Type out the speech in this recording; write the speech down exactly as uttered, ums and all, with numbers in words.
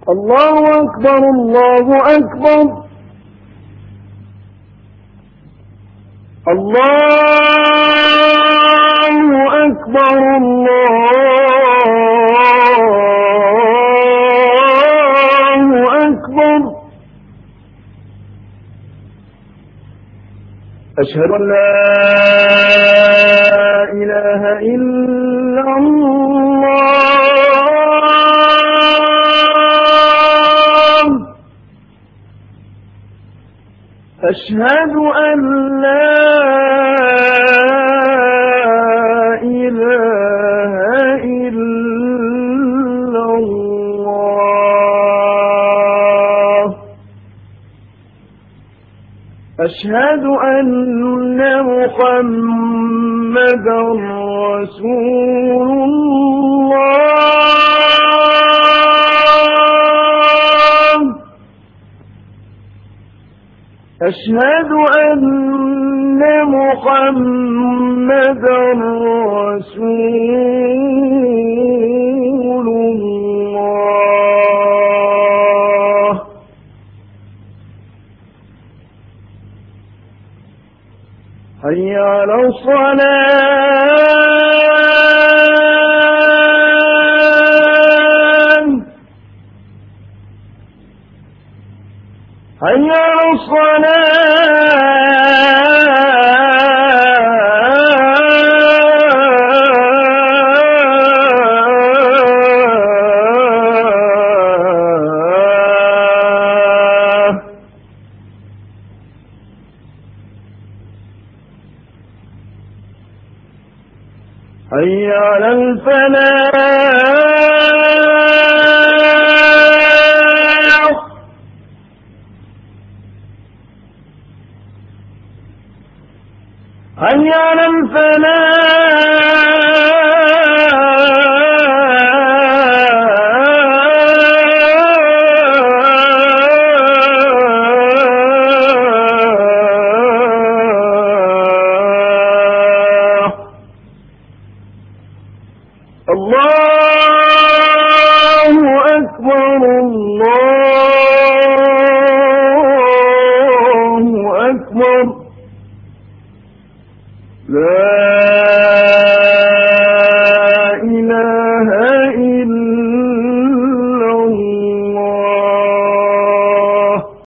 الله أكبر الله أكبر الله أكبر الله أكبر. أشهد أن لا إله إلا الله. أشهد أن لا إله إلا الله. أشهد أن محمدا رسول الله. أشهد أن محمدا رسول الله. حي على الصلاة. حي على الصلاة. حي على الفلاح. حي على الفلاح. الله أكبر الله أكبر. لا